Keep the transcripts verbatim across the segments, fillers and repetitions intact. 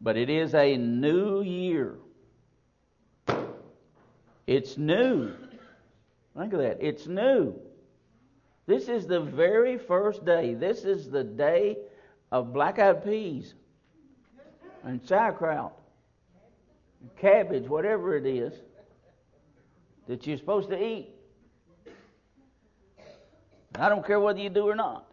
But it is a new year. It's new. Think of that. It's new. This is the very first day. This is the day of black-eyed peas and sauerkraut, and cabbage, whatever it is that you're supposed to eat. I don't care whether you do or not.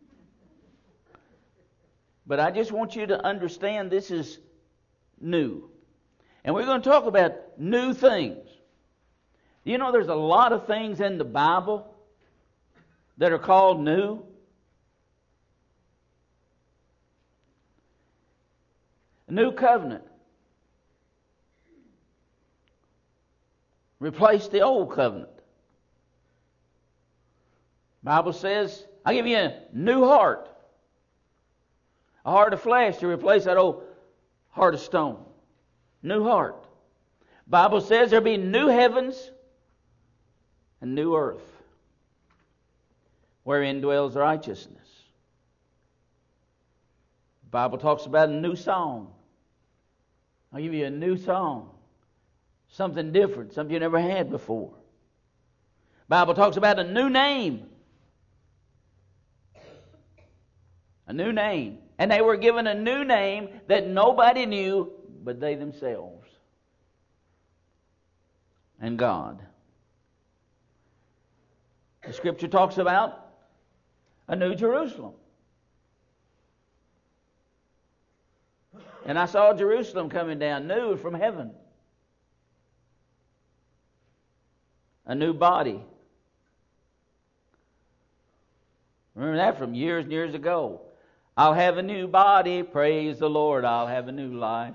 But I just want you to understand this is new. And we're going to talk about new things. You know, there's a lot of things in the Bible that are called new. A new covenant replaced the old covenant. The Bible says, I'll give you a new heart. A heart of flesh to replace that old heart of stone. New heart. The Bible says there'll be new heavens and new earth, wherein dwells righteousness. The Bible talks about a new song. I'll give you a new song. Something different, something you never had before. The Bible talks about a new name. A new name. And they were given a new name that nobody knew but they themselves and God. The Scripture talks about a new Jerusalem. And I saw Jerusalem coming down new from heaven. A new body. Remember that from years and years ago. I'll have a new body, praise the Lord, I'll have a new life.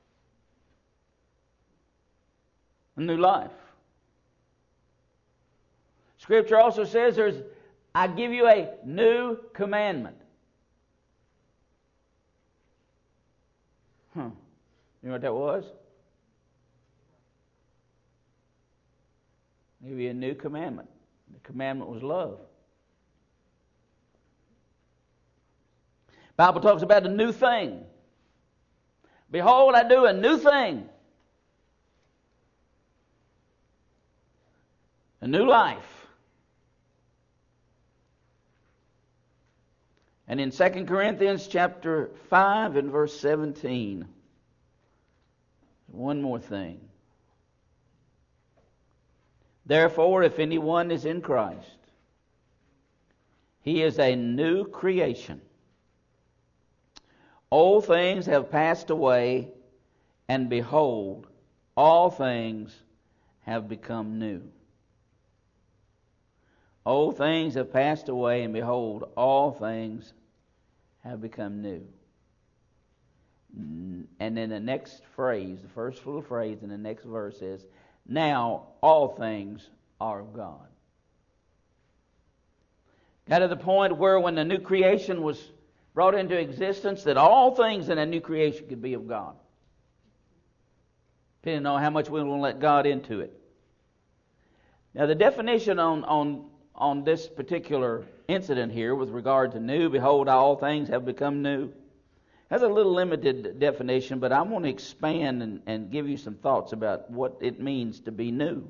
A new life. Scripture also says there's, I give you a new commandment. Huh. You know what that was? I give you a new commandment. The commandment was love. The Bible talks about a new thing. Behold, I do a new thing. A new life. And in Second Corinthians chapter five and verse seventeen, one more thing. Therefore, if anyone is in Christ, he is a new creation. Old things have passed away, and behold, all things have become new. Old things have passed away, and behold, all things have become new. And then the next phrase, the first little phrase in the next verse is, now all things are of God. Got to the point where when the new creation was brought into existence, that all things in a new creation could be of God. Depending on how much we will let God into it. Now the definition on, on, on this particular incident here with regard to new, behold, all things have become new, has a little limited definition, but I want to expand and, and give you some thoughts about what it means to be new.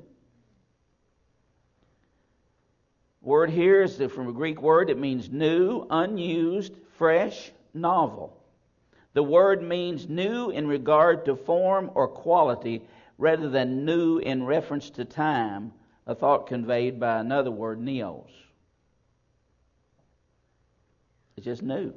Word here is from a Greek word. It means new, unused, fresh, novel. The word means new in regard to form or quality rather than new in reference to time, a thought conveyed by another word, neos. It's just new.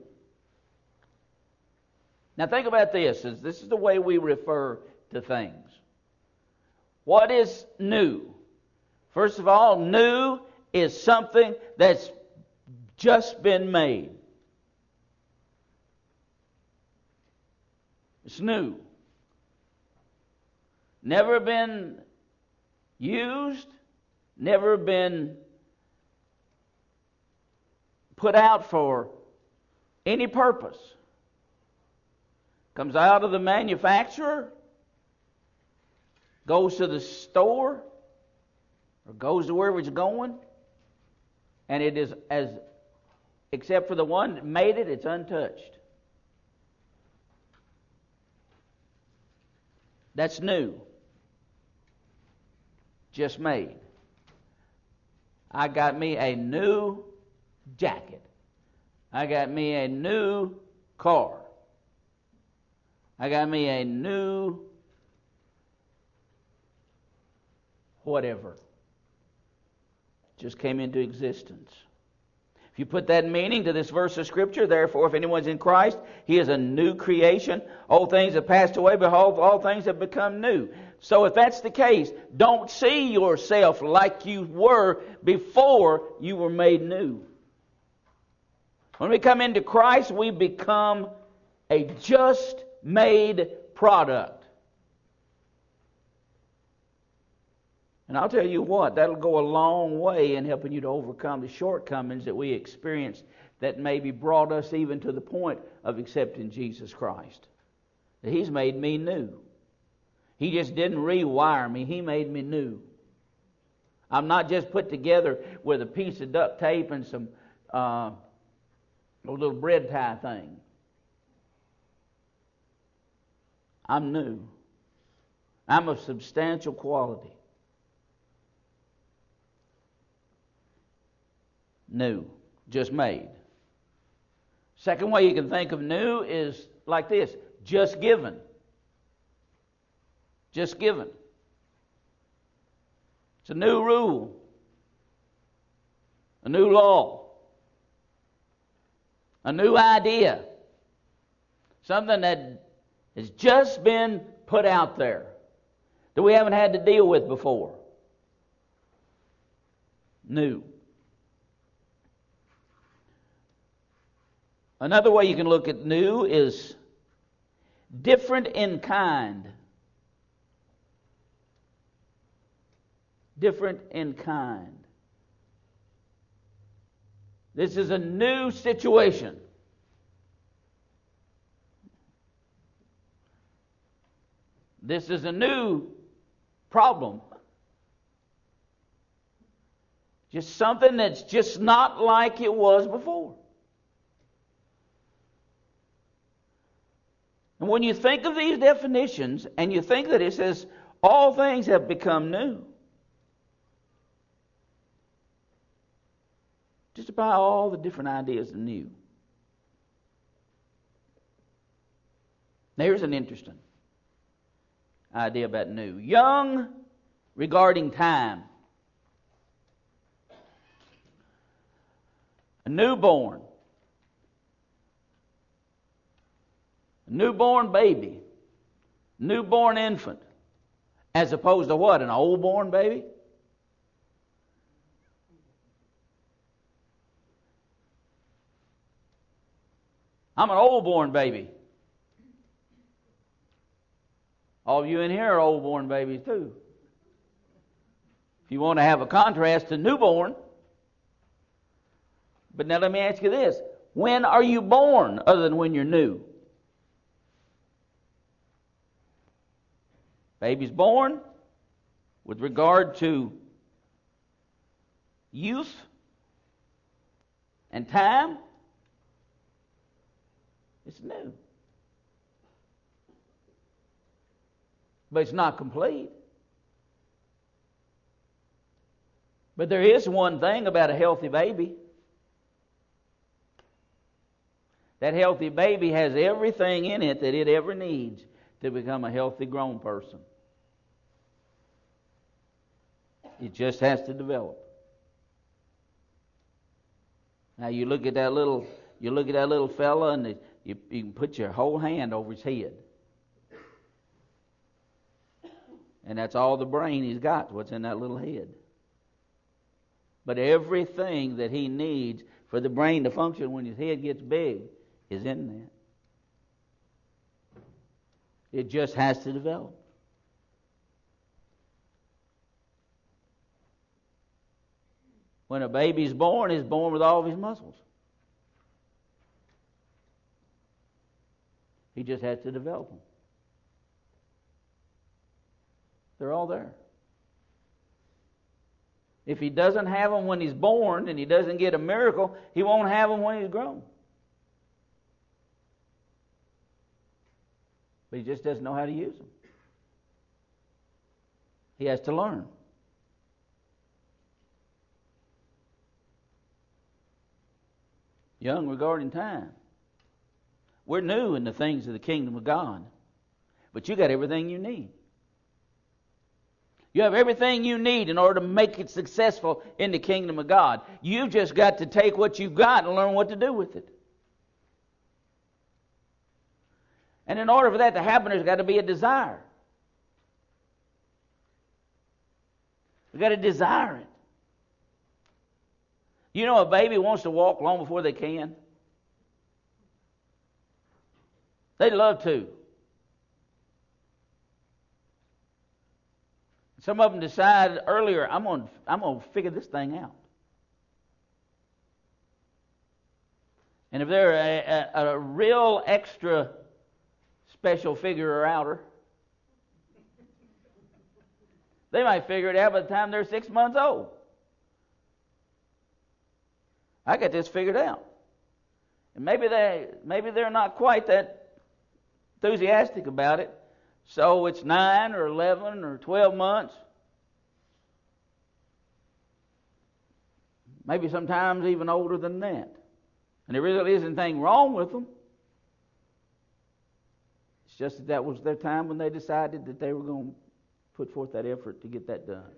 Now think about this. This is the way we refer to things. What is new? First of all, new is something that's just been made. It's new. Never been used, never been put out for any purpose. Comes out of the manufacturer, goes to the store, or goes to wherever it's going, and it is, as except for the one that made it, it's untouched. That's new. Just made. I got me a new jacket. I got me a new car. I got me a new whatever. Just came into existence. If you put that meaning to this verse of Scripture, therefore, if anyone's in Christ, he is a new creation. Old things have passed away, behold, all things have become new. So if that's the case, don't see yourself like you were before you were made new. When we come into Christ, we become a just made product. And I'll tell you what, that'll go a long way in helping you to overcome the shortcomings that we experienced that maybe brought us even to the point of accepting Jesus Christ. That He's made me new. He just didn't rewire me. He made me new. I'm not just put together with a piece of duct tape and some uh, a little bread tie thing. I'm new. I'm of substantial quality. New. Just made. Second way you can think of new is like this. Just given. Just given. It's a new rule. A new law. A new idea. Something that has just been put out there that we haven't had to deal with before. New. Another way you can look at new is different in kind. Different in kind. This is a new situation. This is a new problem. Just something that's just not like it was before. And when you think of these definitions, and you think that it says, all things have become new, just about all the different ideas of new. Now here's an interesting idea about new. Young regarding time. A newborn. A newborn baby. Newborn infant. As opposed to what? An old-born baby? I'm an old-born baby. All of you in here are old-born babies too. If you want to have a contrast to newborn. But now let me ask you this. When are you born other than when you're new? Baby's born with regard to youth and time. It's new. But it's not complete. But there is one thing about a healthy baby. That healthy baby has everything in it that it ever needs to become a healthy grown person. It just has to develop. Now you look at that little, you look at that little fella, and it, you, you can put your whole hand over his head, and that's all the brain he's got. What's in that little head? But everything that he needs for the brain to function when his head gets big is in there. It just has to develop. When a baby's born, he's born with all of his muscles. He just has to develop them. They're all there. If he doesn't have them when he's born and he doesn't get a miracle, he won't have them when he's grown. But he just doesn't know how to use them. He has to learn. Young regarding time. We're new in the things of the kingdom of God. But you got everything you need. You have everything you need in order to make it successful in the kingdom of God. You've just got to take what you've got and learn what to do with it. And in order for that to happen, there's got to be a desire. We've got to desire it. You know, a baby wants to walk long before they can. They'd love to. Some of them decide earlier, I'm going to, I'm going to figure this thing out. And if they're a, a, a real extra special figure or outer, they might figure it out by the time they're six months old. I got this figured out. And maybe they maybe they're not quite that enthusiastic about it. So it's nine or eleven or twelve months. Maybe sometimes even older than that. And there really isn't anything wrong with them. It's just that that was their time when they decided that they were going to put forth that effort to get that done.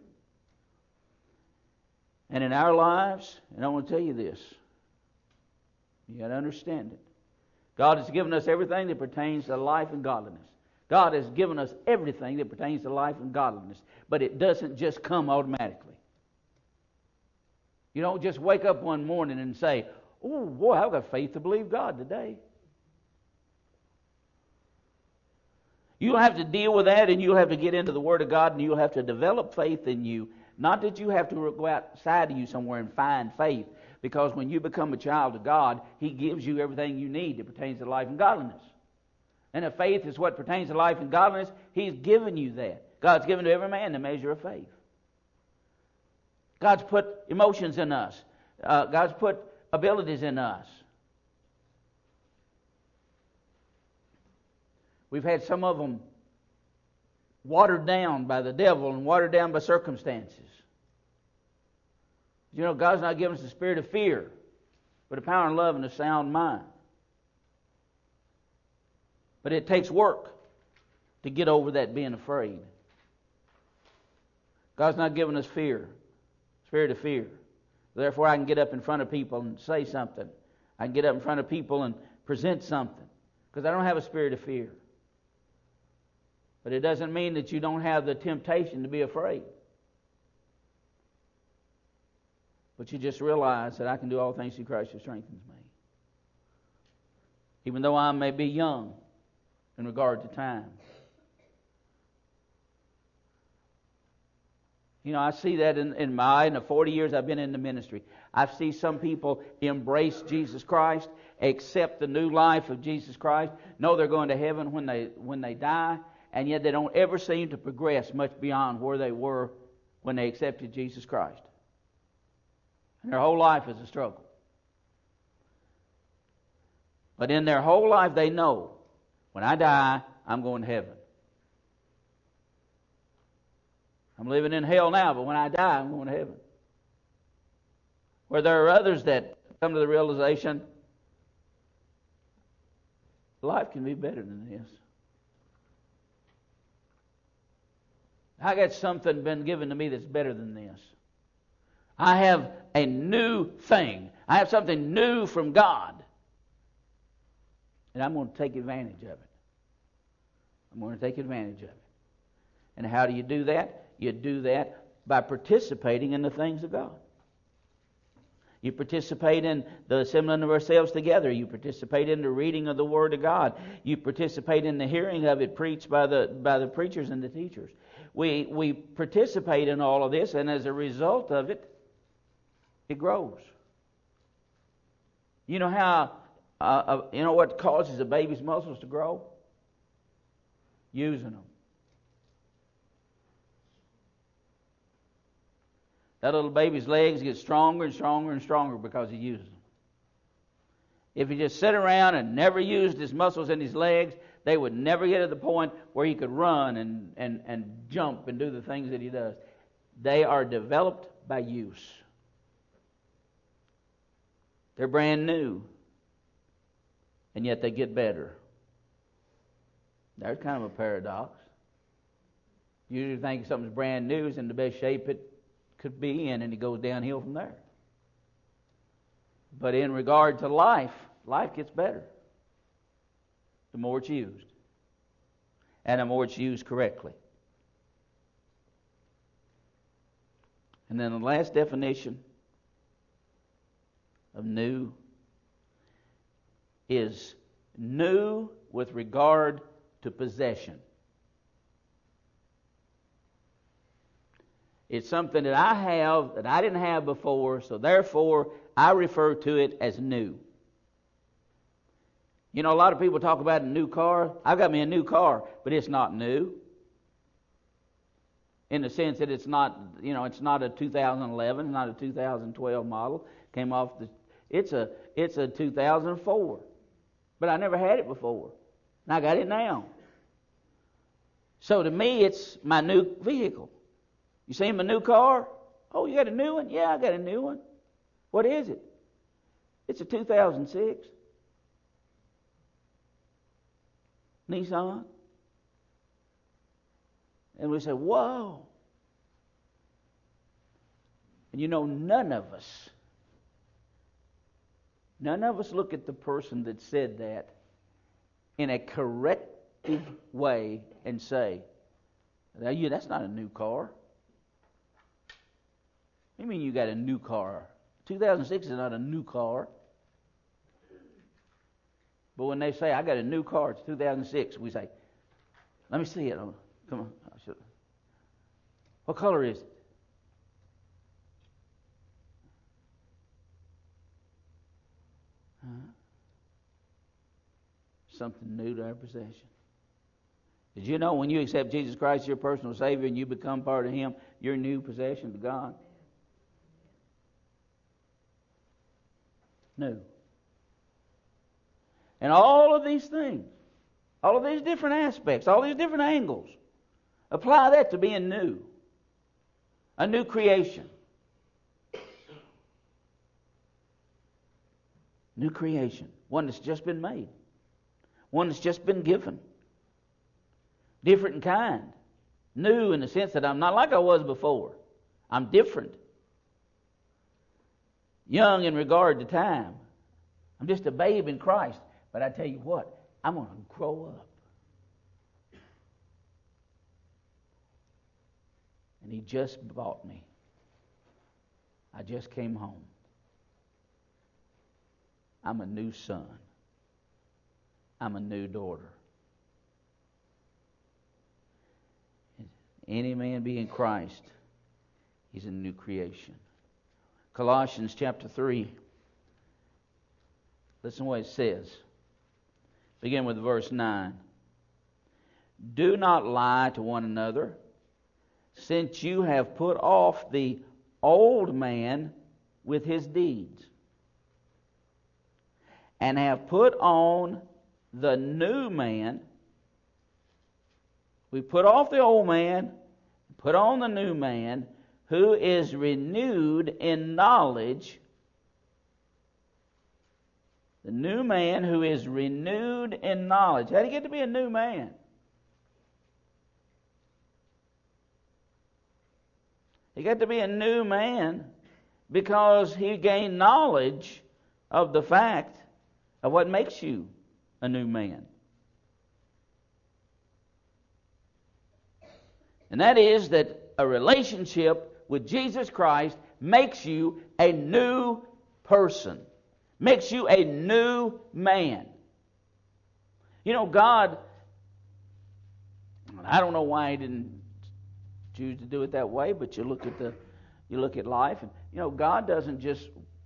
And in our lives, and I want to tell you this, you got to understand it. God has given us everything that pertains to life and godliness. God has given us everything that pertains to life and godliness, but it doesn't just come automatically. You don't just wake up one morning and say, oh boy, I've got faith to believe God today. You'll have to deal with that, and you'll have to get into the Word of God, and you'll have to develop faith in you. Not that you have to go outside of you somewhere and find faith, because when you become a child of God, He gives you everything you need that pertains to life and godliness. And if faith is what pertains to life and godliness, He's given you that. God's given to every man the measure of faith. God's put emotions in us. Uh, God's put abilities in us. We've had some of them watered down by the devil and watered down by circumstances. You know, God's not given us the spirit of fear, but a power and love and a sound mind. But it takes work to get over that being afraid. God's not given us fear, spirit of fear. Therefore, I can get up in front of people and say something. I can get up in front of people and present something, because I don't have a spirit of fear. But it doesn't mean that you don't have the temptation to be afraid. But you just realize that I can do all things through Christ who strengthens me. Even though I may be young in regard to time. You know, I see that in, in my in the forty years I've been in the ministry. I see some people embrace Jesus Christ, accept the new life of Jesus Christ, know they're going to heaven when they when they die, and yet they don't ever seem to progress much beyond where they were when they accepted Jesus Christ. And their whole life is a struggle. But in their whole life they know, when I die, I'm going to heaven. I'm living in hell now, but when I die, I'm going to heaven. Where there are others that come to the realization, life can be better than this. I got something been given to me that's better than this. I have a new thing. I have something new from God. And I'm going to take advantage of it. I'm going to take advantage of it. And how do you do that? You do that by participating in the things of God. You participate in the assembling of ourselves together. You participate in the reading of the Word of God. You participate in the hearing of it preached by the by the preachers and the teachers. We we participate in all of this, and as a result of it, it grows. You know how uh, uh, you know what causes a baby's muscles to grow? Using them. That little baby's legs get stronger and stronger and stronger because he uses them. If he just sat around and never used his muscles in his legs, they would never get to the point where he could run and, and, and jump and do the things that he does. They are developed by use. They're brand new, and yet they get better. There's kind of a paradox. You usually think something's brand new is in the best shape it could be in, and it goes downhill from there. But in regard to life, life gets better the more it's used, and the more it's used correctly. And then the last definition of new is new with regard to possession. It's something that I have that I didn't have before, so therefore I refer to it as new. You know, a lot of people talk about a new car. I've got me a new car, but it's not new. In the sense that it's not, you know, it's not a two thousand eleven, it's not a two thousand twelve model. Came off the, it's a, it's a two thousand four. But I never had it before. And I got it now. So to me, it's my new vehicle. You seen my new car? Oh, you got a new one? Yeah, I got a new one. What is it? It's a two thousand six Nissan. And we say, whoa. And you know, none of us, none of us look at the person that said that in a corrective way and say, yeah, that's not a new car. What do you mean you got a new car? two thousand six is not a new car. But when they say, I got a new car, it's two thousand six, we say, let me see it. Come on. What color is it? Huh? Something new to our possession. Did you know when you accept Jesus Christ as your personal Savior and you become part of Him, you're a new possession to God? New. And all of these things, all of these different aspects, all these different angles, apply that to being new. A new creation. New creation. One that's just been made. One that's just been given. Different in kind. New in the sense that I'm not like I was before. I'm different. Young in regard to time. I'm just a babe in Christ. But I tell you what, I'm going to grow up. And He just bought me. I just came home. I'm a new son. I'm a new daughter. Any man be in Christ, he's a new creation. Colossians chapter three. Listen to what it says. Begin with verse nine. Do not lie to one another, since you have put off the old man with his deeds, and have put on the new man. We put off the old man, put on the new man, who is renewed in knowledge. The new man who is renewed in knowledge. How do you get to be a new man? He got to be a new man because he gained knowledge of the fact of what makes you a new man. And that is that a relationship with Jesus Christ makes you a new person. Makes you a new man. You know, God, I don't know why He didn't choose to do it that way, but you look at the, you look at life, and you know, God doesn't just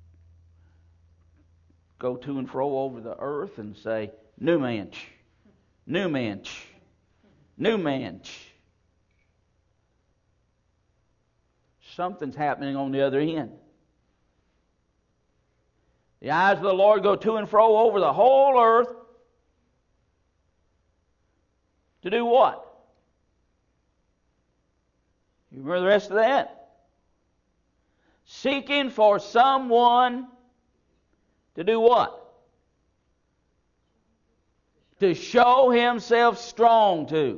go to and fro over the earth and say, new man, new man, new man. Something's happening on the other end. The eyes of the Lord go to and fro over the whole earth. To do what? You remember the rest of that? Seeking for someone to do what? To show himself strong to.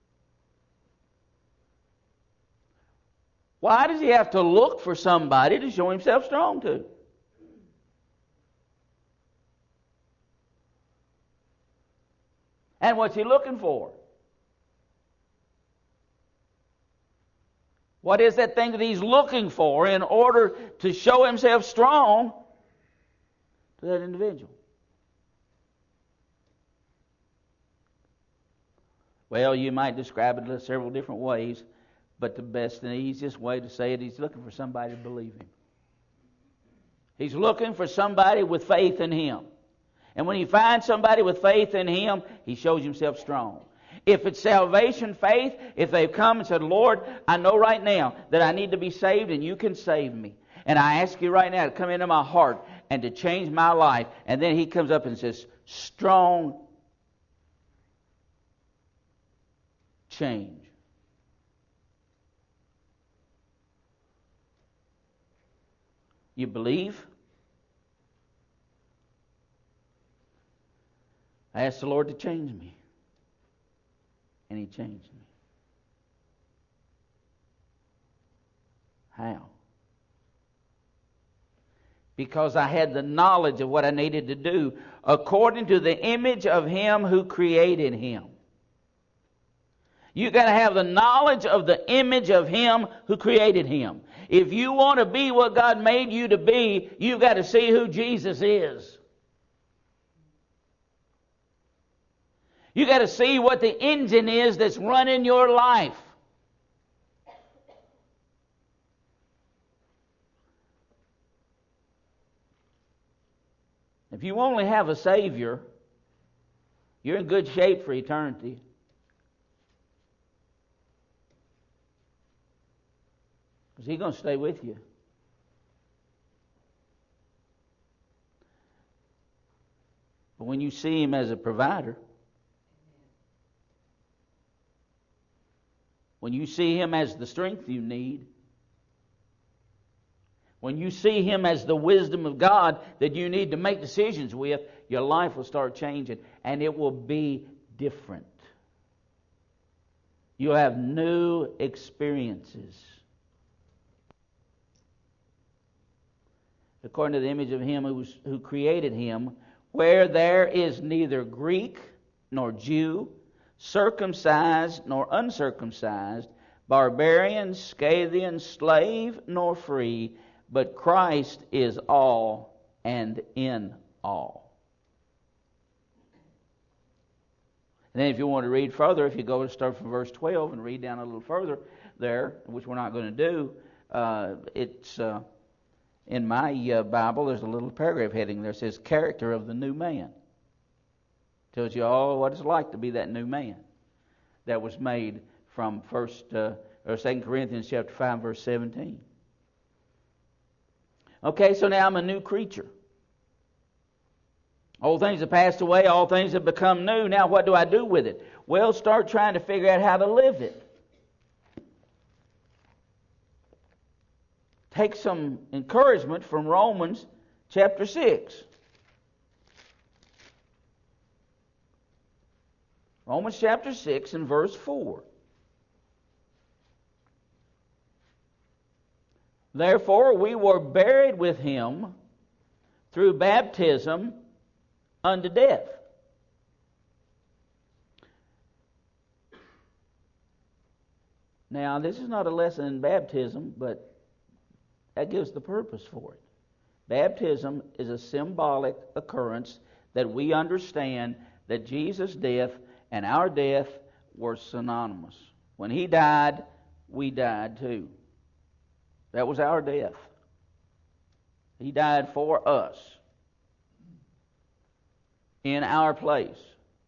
Why does he have to look for somebody to show himself strong to? And what's he looking for? What is that thing that he's looking for in order to show himself strong to that individual? Well, you might describe it in several different ways, but the best and easiest way to say it, he's looking for somebody to believe him. He's looking for somebody with faith in him. And when he finds somebody with faith in him, he shows himself strong. If it's salvation faith, if they've come and said, Lord, I know right now that I need to be saved and you can save me. And I ask you right now to come into my heart and to change my life. And then he comes up and says, strong change. You believe? I asked the Lord to change me. And he changed me. How? Because I had the knowledge of what I needed to do according to the image of him who created him. You've got to have the knowledge of the image of him who created him. If you want to be what God made you to be, you've got to see who Jesus is. You've got to see what the engine is that's running your life. If you only have a Savior, you're in good shape for eternity. Because He's going to stay with you. But when you see Him as a provider, when you see Him as the strength you need, when you see Him as the wisdom of God that you need to make decisions with, your life will start changing and it will be different. You'll have new experiences. According to the image of Him who, was, who created Him, where there is neither Greek nor Jew, circumcised nor uncircumcised, barbarian, Scythian, slave nor free, but Christ is all and in all. And then if you want to read further, if you go to start from verse twelve and read down a little further there, which we're not going to do, uh, it's uh, in my uh, Bible, there's a little paragraph heading there that says, character of the new man. Tells you all what it's like to be that new man that was made from first uh, or Second Corinthians chapter five, verse seventeen. Okay, so now I'm a new creature. Old things have passed away, all things have become new. Now what do I do with it? Well, start trying to figure out how to live it. Take some encouragement from Romans chapter six. Romans chapter six and verse four. Therefore we were buried with Him through baptism unto death. Now, this is not a lesson in baptism, but that gives the purpose for it. Baptism is a symbolic occurrence that we understand that Jesus' death and our death were synonymous. When He died, we died too. That was our death. He died for us in our place.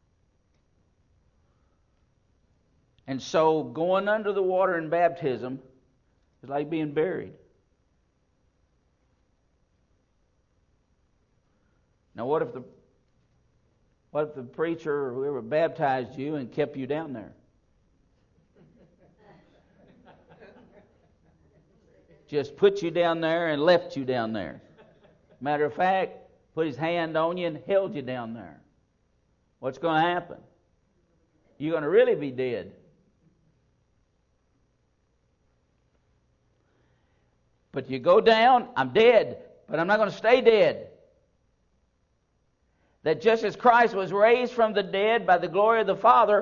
And so going under the water in baptism is like being buried. Now, what if the what if the preacher or whoever baptized you and kept you down there? Just put you down there and left you down there. Matter of fact, put his hand on you and held you down there. What's going to happen? You're going to really be dead. But you go down, I'm dead, but I'm not going to stay dead. That just as Christ was raised from the dead by the glory of the Father,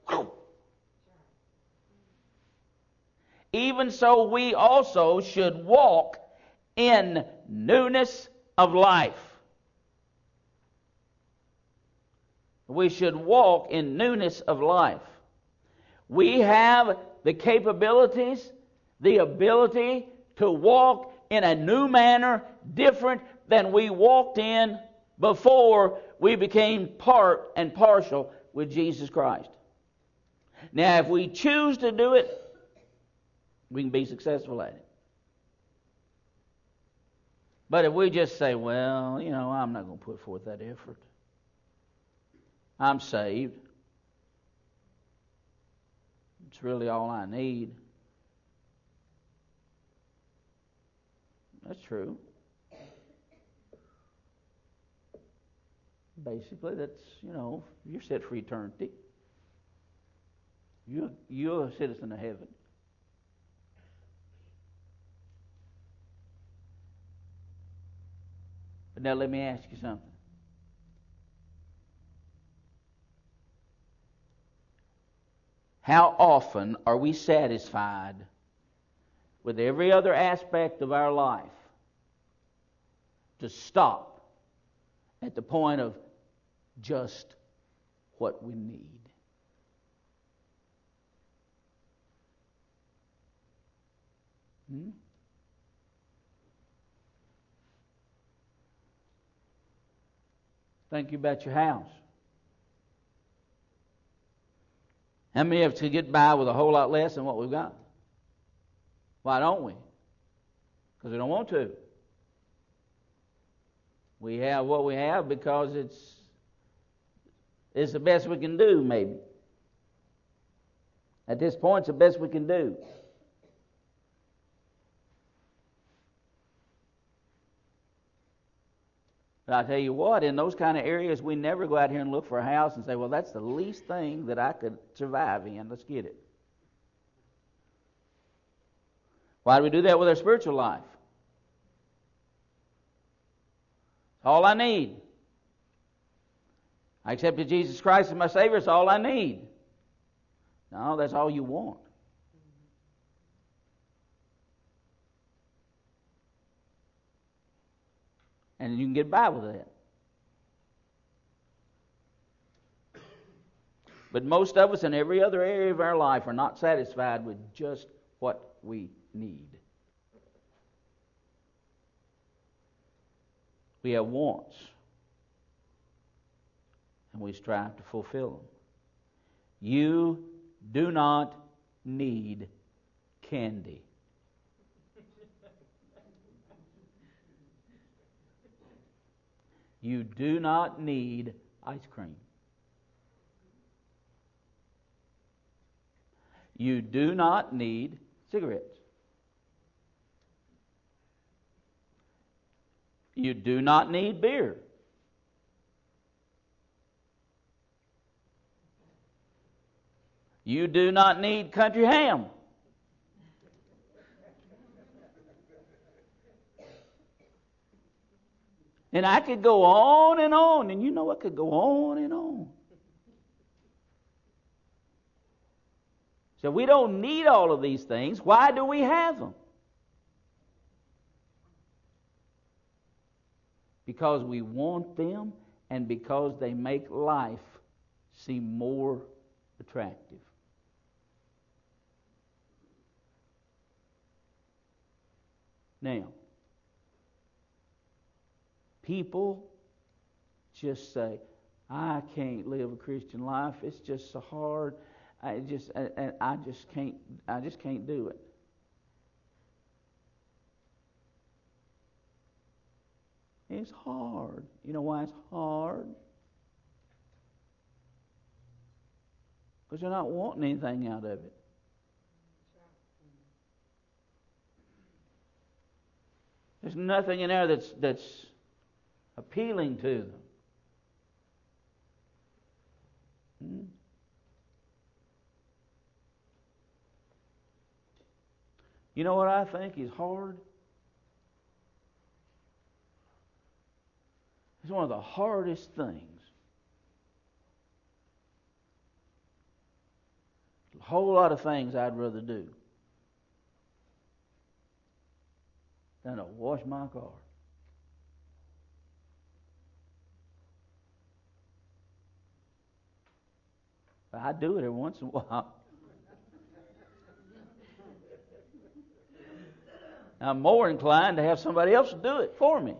even so we also should walk in newness of life. We should walk in newness of life. We have the capabilities, the ability to walk in a new manner, different than we walked in before we became part and partial with Jesus Christ. Now, if we choose to do it, we can be successful at it. But if we just say, well, you know, I'm not going to put forth that effort. I'm saved. It's really all I need. That's true. Basically, that's, you know, you're set for eternity. You, you're a citizen of heaven. But now let me ask you something. How often are we satisfied with every other aspect of our life to stop at the point of just what we need? Hmm? Think about your house. How many of us could get by with a whole lot less than what we've got? Why don't we? Because we don't want to. We have what we have because it's it's the best we can do, maybe. At this point, it's the best we can do. But I tell you what, in those kind of areas, we never go out here and look for a house and say, well, that's the least thing that I could survive in. Let's get it. Why do we do that with our spiritual life? All I need. I accepted Jesus Christ as my Savior. It's all I need. No, that's all you want. And you can get by with that. But most of us in every other area of our life are not satisfied with just what we need. We have wants, and we strive to fulfill them. You do not need candy. You do not need ice cream. You do not need cigarettes. You do not need beer. You do not need country ham. And I could go on and on, and you know I could go on and on. So we don't need all of these things. Why do we have them? Because we want them and because they make life seem more attractive. Now, people just say, I can't live a Christian life. It's just so hard. I just I, I just can't I just can't do it. It's hard. You know why it's hard? Because you're not wanting anything out of it. There's nothing in there that's that's appealing to them. Hmm? You know what I think is hard? It's one of the hardest things. A whole lot of things I'd rather do than to wash my car. But I do it every once in a while. I'm more inclined to have somebody else do it for me.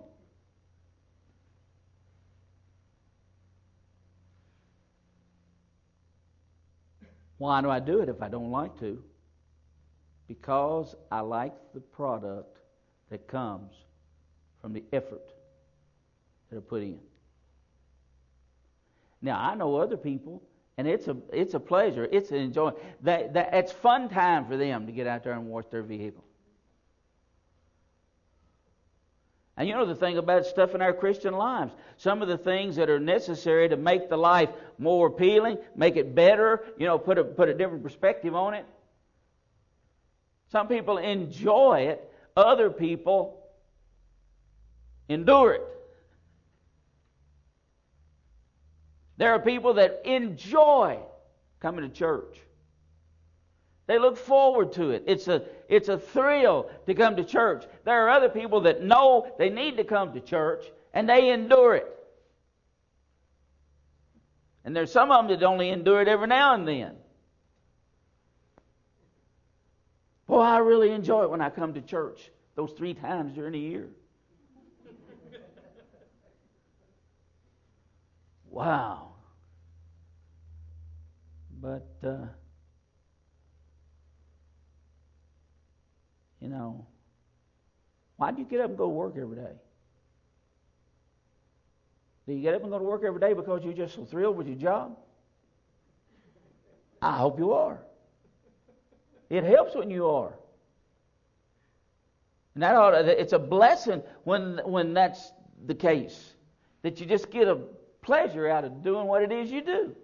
Why do I do it if I don't like to? Because I like the product that comes from the effort that I put in. Now, I know other people, and it's a it's a pleasure, it's an enjoyment. That, that, it's fun time for them to get out there and wash their vehicle. And you know the thing about stuff in our Christian lives, some of the things that are necessary to make the life more appealing, make it better, you know, put a put a different perspective on it. Some people enjoy it, other people endure it. There are people that enjoy coming to church. They look forward to it. It's a it's a thrill to come to church. There are other people that know they need to come to church, and they endure it. And there's some of them that only endure it every now and then. Boy, I really enjoy it when I come to church those three times during the year. Wow. But, uh, you know, why do you get up and go to work every day? Do you get up and go to work every day because you're just so thrilled with your job? I hope you are. It helps when you are. And that ought to, it's a blessing when when that's the case, that you just get a pleasure out of doing what it is you do.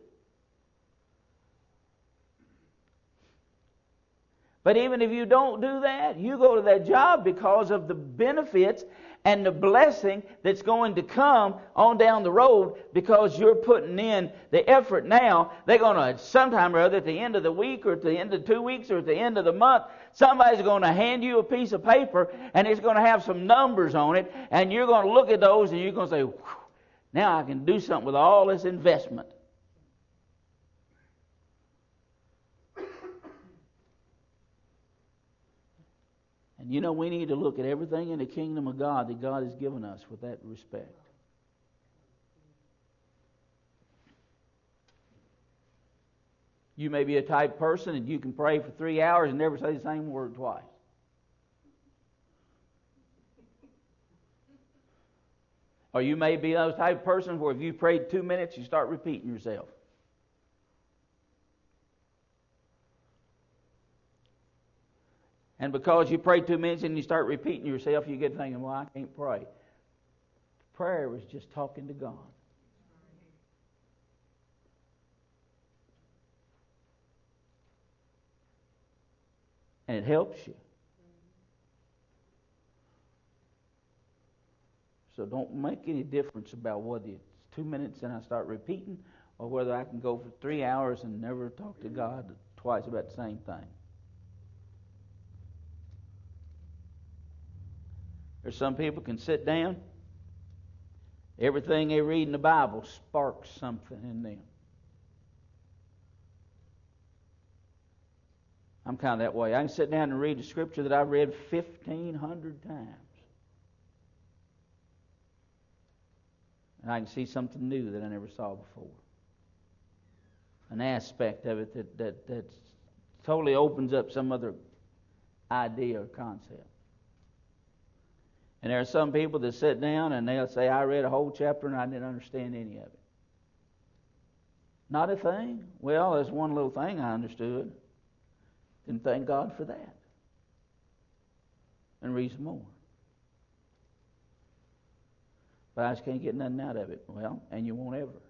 But even if you don't do that, you go to that job because of the benefits and the blessing that's going to come on down the road because you're putting in the effort now. They're going to, sometime or other, at the end of the week or at the end of two weeks or at the end of the month, somebody's going to hand you a piece of paper and it's going to have some numbers on it, and you're going to look at those and you're going to say, now I can do something with all this investment. And you know, we need to look at everything in the kingdom of God that God has given us with that respect. You may be a type person and you can pray for three hours and never say the same word twice. Or you may be those type of persons where if you prayed two minutes, you start repeating yourself. And because you pray two minutes and you start repeating yourself, you get thinking, well, I can't pray. Prayer is just talking to God. And it helps you. So don't make any difference about whether it's two minutes and I start repeating or whether I can go for three hours and never talk to God twice about the same thing. There's some people can sit down. Everything they read in the Bible sparks something in them. I'm kind of that way. I can sit down and read the scripture that I've read fifteen hundred times. And I can see something new that I never saw before. An aspect of it that, that, that totally opens up some other idea or concept. And there are some people that sit down and they'll say, I read a whole chapter and I didn't understand any of it. Not a thing? Well, there's one little thing I understood. Then thank God for that. And read some more. But I just can't get nothing out of it. Well, and you won't ever.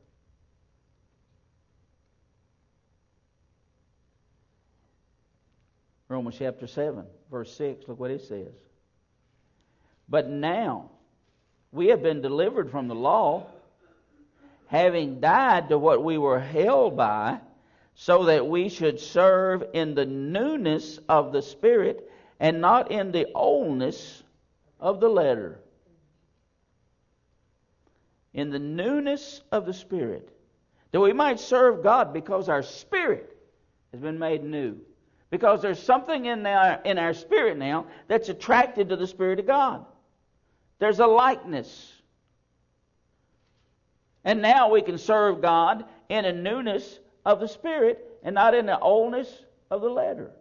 Romans chapter seven, verse six, look what it says. But now we have been delivered from the law, having died to what we were held by, so that we should serve in the newness of the Spirit and not in the oldness of the letter. In the newness of the Spirit, that we might serve God because our spirit has been made new. Because there's something in our, in our spirit now that's attracted to the Spirit of God. There's a likeness. And now we can serve God in a newness of the Spirit and not in the oldness of the letter.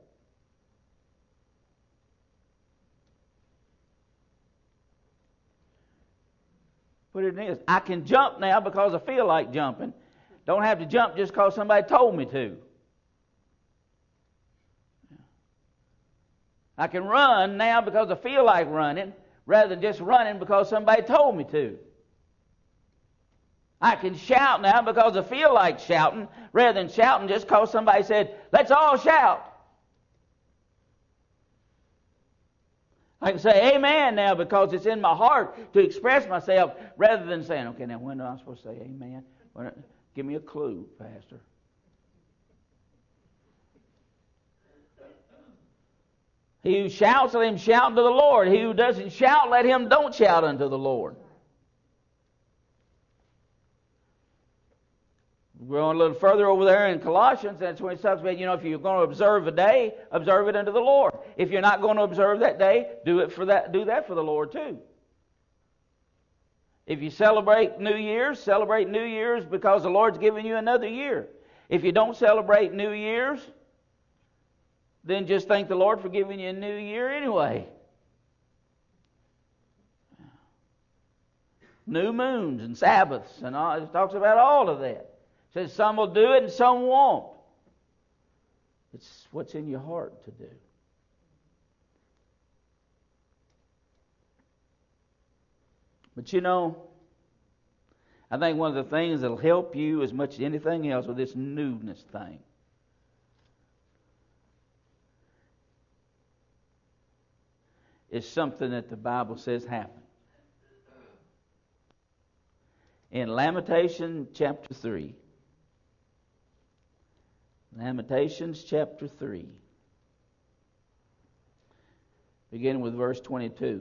Put it in this. I can jump now because I feel like jumping. Don't have to jump just because somebody told me to. I can run now because I feel like running, rather than just running because somebody told me to. I can shout now because I feel like shouting, rather than shouting just because somebody said, let's all shout. I can say amen now because it's in my heart to express myself, rather than saying, okay, now when am I supposed to say amen? Give me a clue, Pastor. He who shouts, let him shout unto the Lord. He who doesn't shout, let him don't shout unto the Lord. We're going a little further over there in Colossians. That's when it talks about, you know, if you're going to observe a day, observe it unto the Lord. If you're not going to observe that day, do it for that. Do that for the Lord too. If you celebrate New Year's, celebrate New Year's because the Lord's given you another year. If you don't celebrate New Year's, then just thank the Lord for giving you a new year anyway. New moons and Sabbaths and all, it talks about all of that. It says some will do it and some won't. It's what's in your heart to do. But you know, I think one of the things that will help you as much as anything else with this newness thing is something that the Bible says happened. In Lamentations chapter three. Lamentations chapter three. Beginning with verse twenty-two.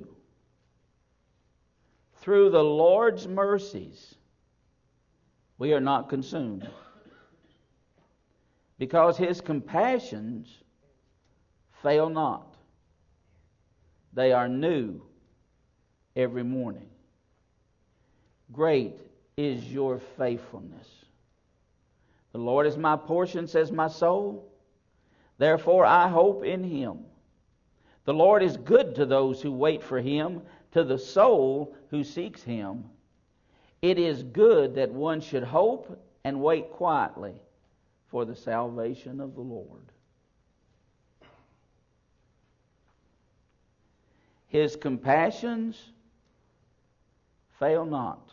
Through the Lord's mercies we are not consumed, because His compassions fail not. They are new every morning. Great is your faithfulness. The Lord is my portion, says my soul. Therefore I hope in Him. The Lord is good to those who wait for Him, to the soul who seeks Him. It is good that one should hope and wait quietly for the salvation of the Lord. His compassions fail not.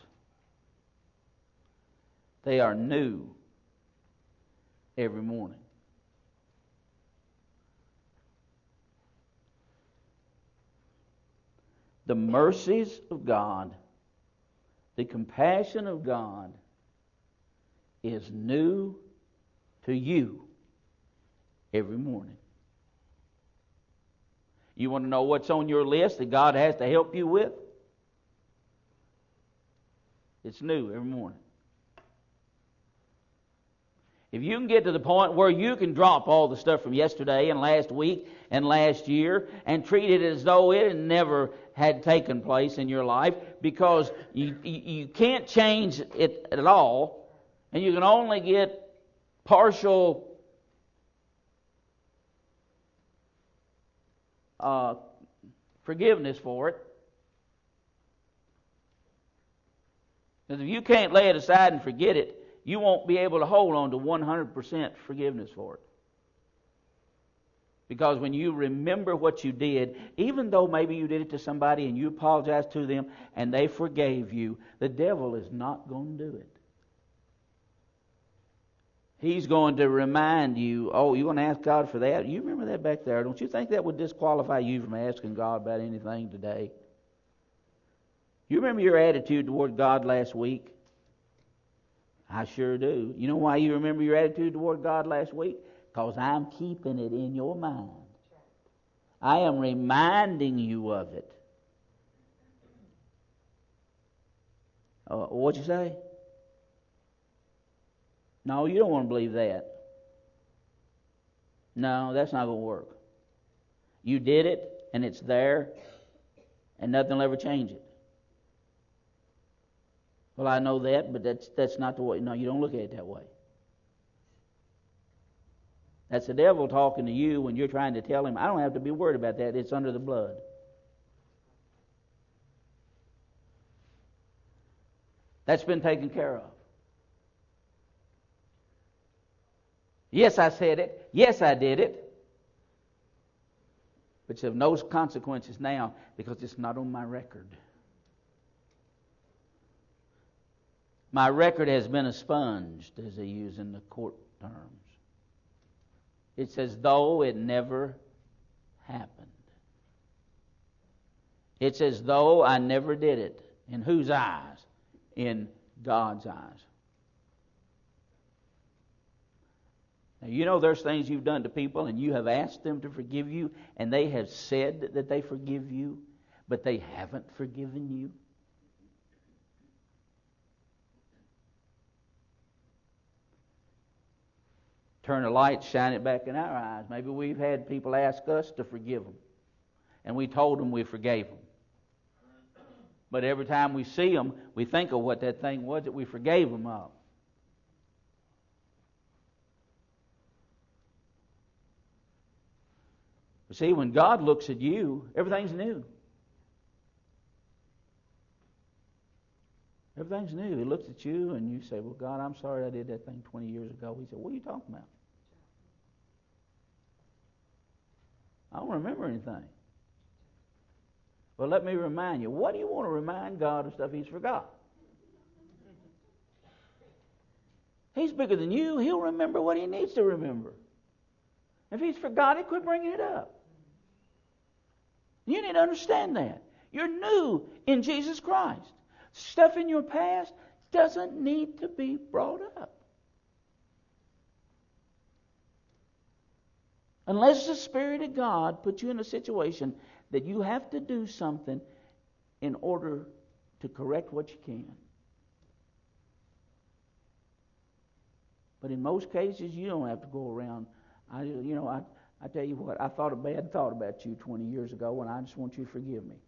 They are new every morning. The mercies of God, the compassion of God is new to you every morning. You want to know what's on your list that God has to help you with? It's new every morning. If you can get to the point where you can drop all the stuff from yesterday and last week and last year and treat it as though it had never had taken place in your life, because you, you, you can't change it at all, and you can only get partial Uh, forgiveness for it. Because if you can't lay it aside and forget it, you won't be able to hold on to one hundred percent forgiveness for it. Because when you remember what you did, even though maybe you did it to somebody and you apologized to them and they forgave you, the devil is not going to do it. He's going to remind you, oh, you're going to ask God for that? You remember that back there? Don't you think that would disqualify you from asking God about anything today? You remember your attitude toward God last week? I sure do. You know why you remember your attitude toward God last week? Because I'm keeping it in your mind. I am reminding you of it. Uh, what'd you say? No, you don't want to believe that. No, that's not going to work. You did it, and it's there, and nothing will ever change it. Well, I know that, but that's that's not the way. No, you don't look at it that way. That's the devil talking to you when you're trying to tell him, I don't have to be worried about that. It's under the blood. That's been taken care of. Yes, I said it. Yes, I did it. But it's of no consequences now because it's not on my record. My record has been expunged, as they use in the court terms. It's as though it never happened. It's as though I never did it. In whose eyes? In God's eyes. Now, you know there's things you've done to people and you have asked them to forgive you and they have said that they forgive you, but they haven't forgiven you. Turn a light, shine it back in our eyes. Maybe we've had people ask us to forgive them, and we told them we forgave them. But every time we see them, we think of what that thing was that we forgave them of. But see, when God looks at you, everything's new. Everything's new. He looks at you and you say, well, God, I'm sorry I did that thing twenty years ago. He said, what are you talking about? I don't remember anything. Well, let me remind you. What do you want to remind God of stuff He's forgot? He's bigger than you. He'll remember what He needs to remember. If He's forgot it, quit bringing it up. You need to understand that. You're new in Jesus Christ. Stuff in your past doesn't need to be brought up. Unless the Spirit of God puts you in a situation that you have to do something in order to correct what you can. But in most cases, you don't have to go around. I, you know, I, I tell you what, I thought a bad thought about you twenty years ago, and I just want you to forgive me.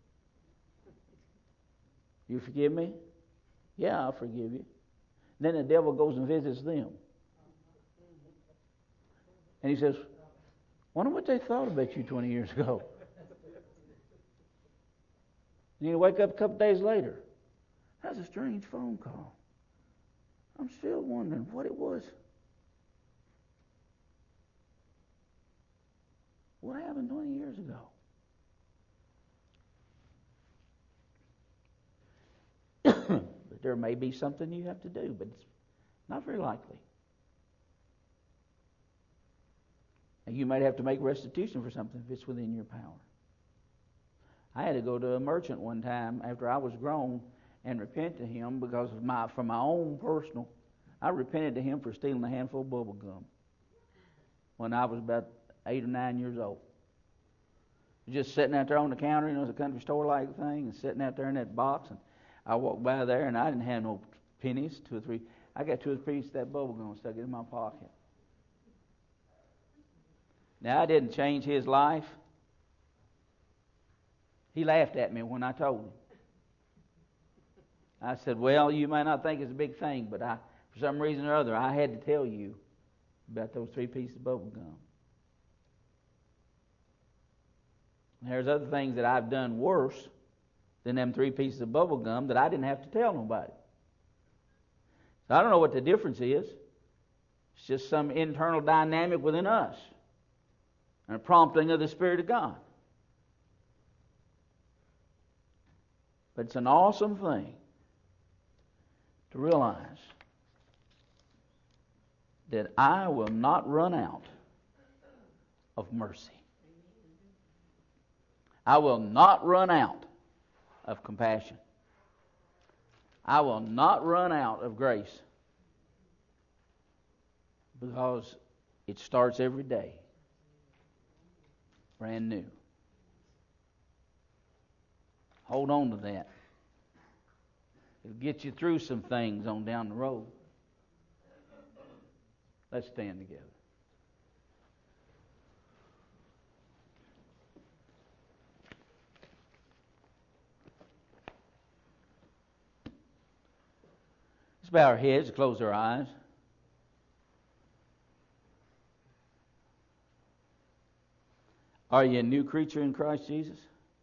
You forgive me? Yeah, I'll forgive you. Then the devil goes and visits them. And he says, wonder what they thought about you twenty years ago. And you wake up a couple days later. That's a strange phone call. I'm still wondering what it was. What happened twenty years ago? But there may be something you have to do, but it's not very likely. And you might have to make restitution for something if it's within your power. I had to go to a merchant one time after I was grown and repent to him because of my, for my own personal, I repented to him for stealing a handful of bubble gum when I was about eight or nine years old. Just sitting out there on the counter, you know, it's a country store-like thing, and sitting out there in that box, and I walked by there, and I didn't have no pennies, two or three. I got two or three pieces of that bubble gum and stuck it in my pocket. Now, I didn't change his life. He laughed at me when I told him. I said, well, you may not think it's a big thing, but I, for some reason or other, I had to tell you about those three pieces of bubble gum. There's other things that I've done worse than them three pieces of bubble gum that I didn't have to tell nobody. So I don't know what the difference is. It's just some internal dynamic within us and a prompting of the Spirit of God. But it's an awesome thing to realize that I will not run out of mercy. I will not run out of compassion. I will not run out of grace. Because it starts every day brand new. Hold on to that. It'll get you through some things on down the road. Let's stand together. Let's bow our heads, close our eyes. Are you a new creature in Christ Jesus?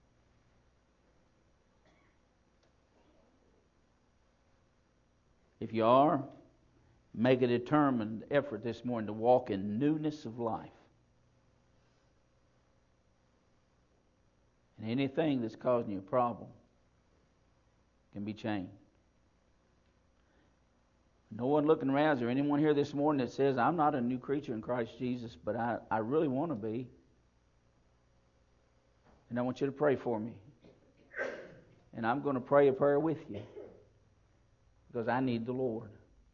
If you are, make a determined effort this morning to walk in newness of life. And anything that's causing you a problem can be changed. No one looking around. Is there anyone here this morning that says, I'm not a new creature in Christ Jesus, but I, I really want to be? And I want you to pray for me. And I'm going to pray a prayer with you. Because I need the Lord.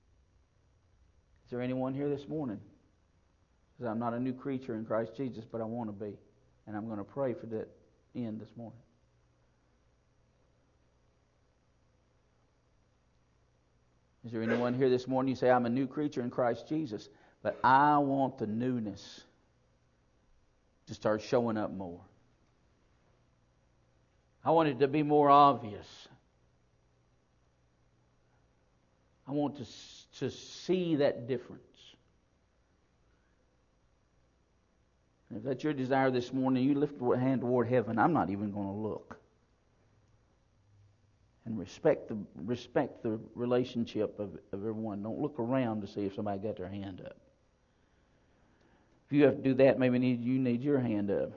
Is there anyone here this morning? Because I'm not a new creature in Christ Jesus, but I want to be. And I'm going to pray for that end this morning. Is there anyone here this morning you say, I'm a new creature in Christ Jesus, but I want the newness to start showing up more. I want it to be more obvious. I want to, to see that difference. And if that's your desire this morning, you lift your hand toward heaven. I'm not even going to look. And respect the respect the relationship of, of everyone. Don't look around to see if somebody got their hand up. If you have to do that, maybe need, you need your hand up.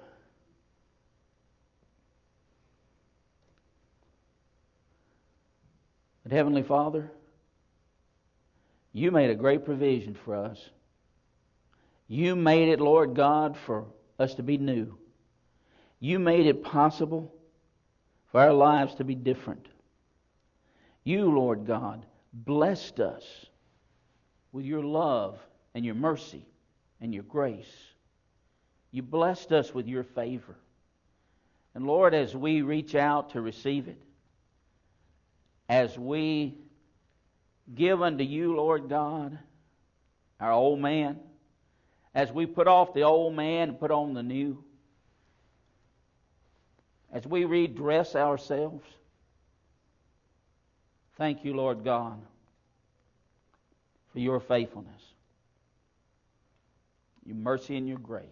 But Heavenly Father, You made a great provision for us. You made it, Lord God, for us to be new. You made it possible for our lives to be different. You, Lord God, blessed us with your love and your mercy and your grace. You blessed us with your favor. And Lord, as we reach out to receive it, as we give unto you, Lord God, our old man, as we put off the old man and put on the new, as we redress ourselves, thank you, Lord God, for your faithfulness, your mercy and your grace.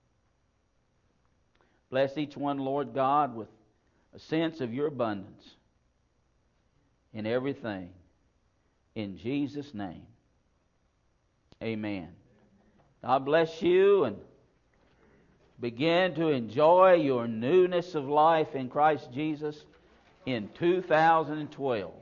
Bless each one, Lord God, with a sense of your abundance in everything. In Jesus' name, amen. God bless you, and begin to enjoy your newness of life in Christ Jesus in two thousand twelve.